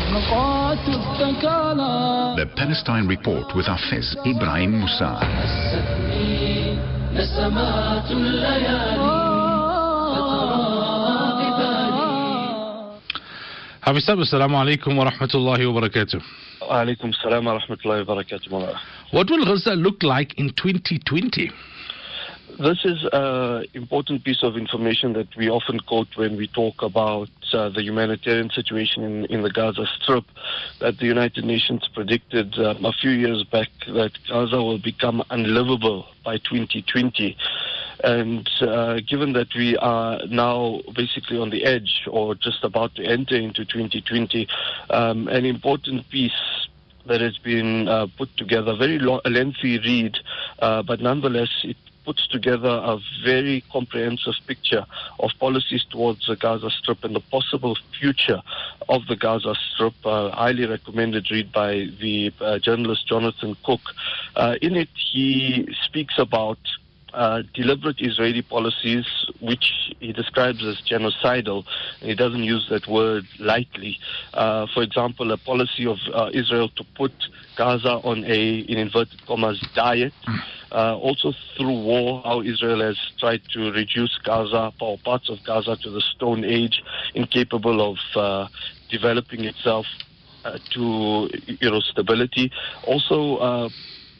The Palestine Report with Hafez Ibrahim Musa. Hafez, assalamu alaikum wa rahmatullahi wa barakatuh. Wa alaikum assalam wa rahmatullahi wa barakatuh. What will Gaza look like in 2020? This is an important piece of information that we often quote when we talk about the humanitarian situation in the Gaza Strip, that the United Nations predicted a few years back that Gaza will become unlivable by 2020. And given that we are now basically on the edge or just about to enter into 2020, an important piece that has been put together, a lengthy read, but nonetheless it puts together a very comprehensive picture of policies towards the Gaza Strip and the possible future of the Gaza Strip. Highly recommended read by the journalist Jonathan Cook. In it, he speaks about deliberate Israeli policies, which he describes as genocidal. He doesn't use that word lightly. For example, a policy of Israel to put Gaza on in inverted commas, diet. Also through war, how Israel has tried to reduce Gaza, or parts of Gaza, to the Stone Age, incapable of developing itself to stability. Also,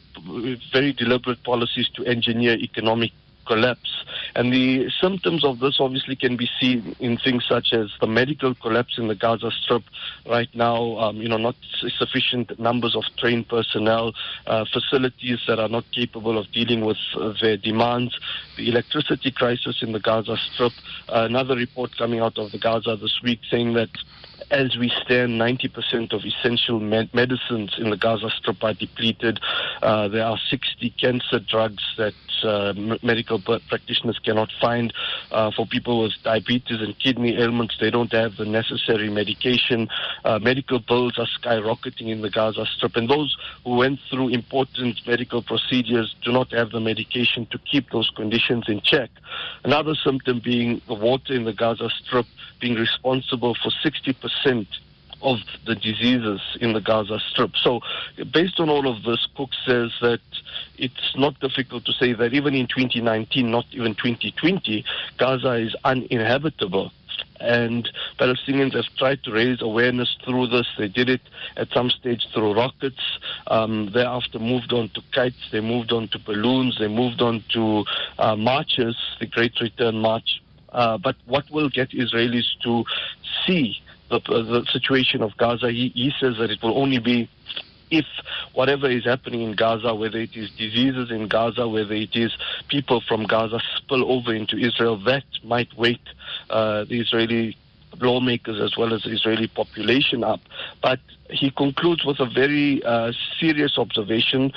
very deliberate policies to engineer economic collapse. And the symptoms of this obviously can be seen in things such as the medical collapse in the Gaza Strip right now, not sufficient numbers of trained personnel, facilities that are not capable of dealing with their demands, the electricity crisis in the Gaza Strip. Another report coming out of the Gaza this week saying that as we stand, 90% of essential medicines in the Gaza Strip are depleted. There are 60 cancer drugs that medical practitioners cannot find. For people with diabetes and kidney ailments, they don't have the necessary medication. Medical bills are skyrocketing in the Gaza Strip. And those who went through important medical procedures do not have the medication to keep those conditions in check. Another symptom being the water in the Gaza Strip being responsible for 60% of the diseases in the Gaza Strip. So based on all of this, Cook says that it's not difficult to say that even in 2019, not even 2020, Gaza is uninhabitable. And Palestinians have tried to raise awareness through this. They did it at some stage through rockets. Thereafter moved on to kites. They moved on to balloons. They moved on to marches, the Great Return March. But what will get Israelis to see the situation of Gaza, he says that it will only be if whatever is happening in Gaza, whether it is diseases in Gaza, whether it is people from Gaza spill over into Israel, that might wake the Israeli lawmakers as well as the Israeli population up. But he concludes with a very serious observation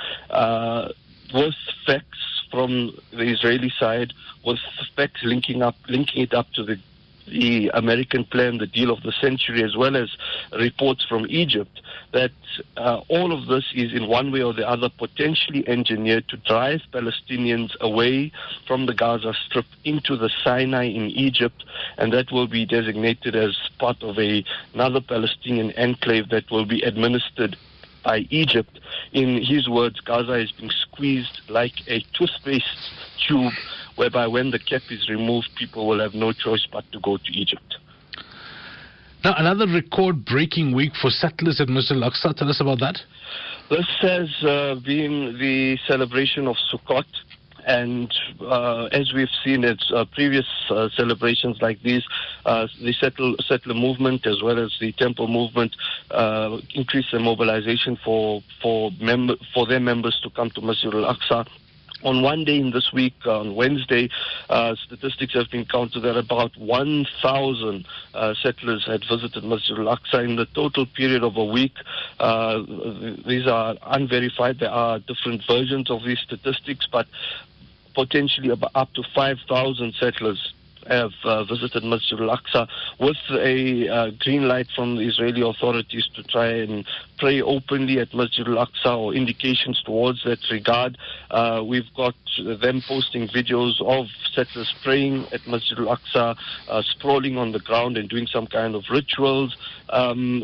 with facts from the Israeli side, with facts linking it up to the American plan, the deal of the century, as well as reports from Egypt, that all of this is in one way or the other potentially engineered to drive Palestinians away from the Gaza Strip into the Sinai in Egypt, and that will be designated as part of another Palestinian enclave that will be administered by Egypt. In his words, Gaza is being squeezed like a toothpaste tube, whereby when the cap is removed, people will have no choice but to go to Egypt. Now, another record-breaking week for settlers at Masjid al-Aqsa. Tell us about that. This has been the celebration of Sukkot. And as we've seen at previous celebrations like these, the settler movement as well as the temple movement increased their mobilization for their members to come to Masjid al-Aqsa. On one day in this week, on Wednesday, statistics have been counted that about 1,000 settlers had visited Masjid al-Aqsa in the total period of a week. These are unverified. There are different versions of these statistics, but potentially up to 5,000 settlers have visited Masjid al-Aqsa with a green light from the Israeli authorities to try and pray openly at Masjid al-Aqsa, or indications towards that regard. We've got them posting videos of settlers praying at Masjid al-Aqsa, sprawling on the ground and doing some kind of rituals. On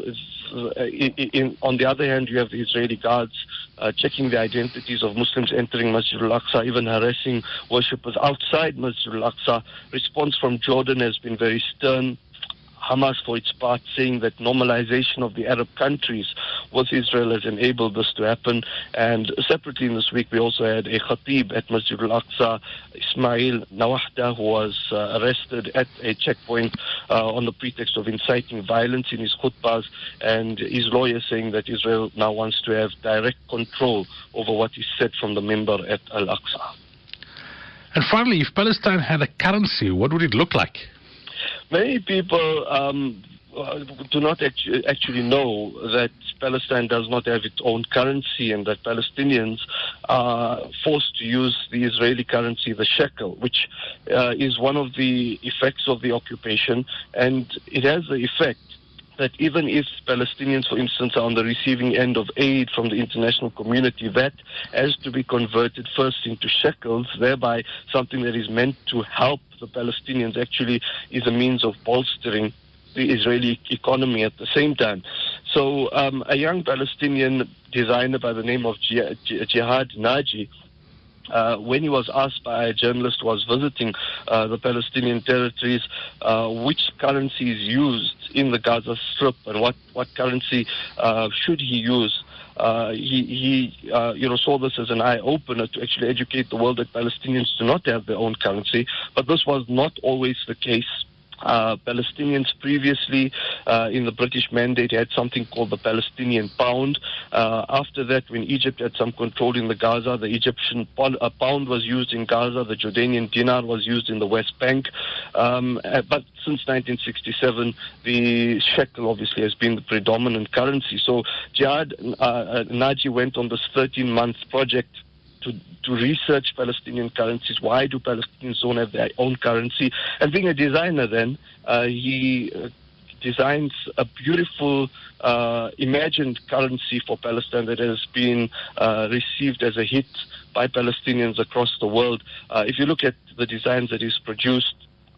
the other hand, you have the Israeli guards checking the identities of Muslims entering Masjid al-Aqsa, even harassing worshippers outside Masjid al-Aqsa. Response from Jordan has been very stern. Hamas, for its part, saying that normalization of the Arab countries with Israel has enabled this to happen. And separately in this week, we also had a khatib at Masjid al-Aqsa, Ismail Nawahda, who was arrested at a checkpoint on the pretext of inciting violence in his khutbahs, and his lawyer saying that Israel now wants to have direct control over what is said from the member at Al-Aqsa. And finally, if Palestine had a currency, what would it look like? Many people do not actually know that Palestine does not have its own currency, and that Palestinians are forced to use the Israeli currency, the shekel, which is one of the effects of the occupation. And it has the effect that even if Palestinians, for instance, are on the receiving end of aid from the international community, that has to be converted first into shekels, thereby something that is meant to help the Palestinians actually is a means of bolstering the Israeli economy at the same time. So a young Palestinian designer by the name of Jihad Naji, when he was asked by a journalist who was visiting the Palestinian territories which currency is used in the Gaza Strip and what currency should he use, he saw this as an eye-opener to actually educate the world that Palestinians do not have their own currency. But this was not always the case. Palestinians previously in the British Mandate had something called the Palestinian pound. After that, when Egypt had some control in the Gaza, the Egyptian pound was used in Gaza, the Jordanian dinar was used in the West Bank. But since 1967, the shekel obviously has been the predominant currency. So Jihad Naji went on this 13-month project to research Palestinian currencies. Why do Palestinians don't have their own currency? And being a designer then, he designs a beautiful imagined currency for Palestine that has been received as a hit by Palestinians across the world. If you look at the designs that he's produced,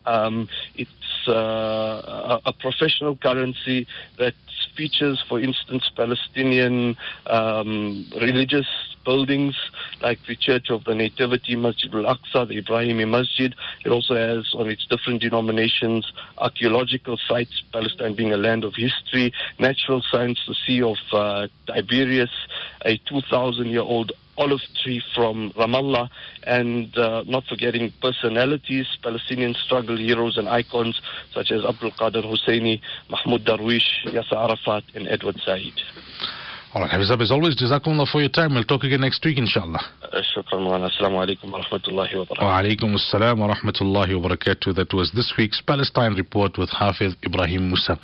it's a professional currency that features, for instance, Palestinian religious buildings like the Church of the Nativity, Masjid al-Aqsa, the Ibrahimi Masjid. It also has, on its different denominations, archaeological sites, Palestine being a land of history, natural science, the Sea of Tiberias, a 2,000-year-old olive tree from Ramallah, and not forgetting personalities, Palestinian struggle heroes and icons such as Abdul Qadir Husseini, Mahmoud Darwish, Yasser Arafat, and Edward Said. All right, Hafiz, as always, Jazakumullah for your time. We'll talk again next week, inshallah. Shukran wa assalamu alaikum wa rahmatullahi wa barakatuh. Wa alaikum assalam wa rahmatullahi wa barakatuh. That was this week's Palestine Report with Hafiz Ibrahim Musa.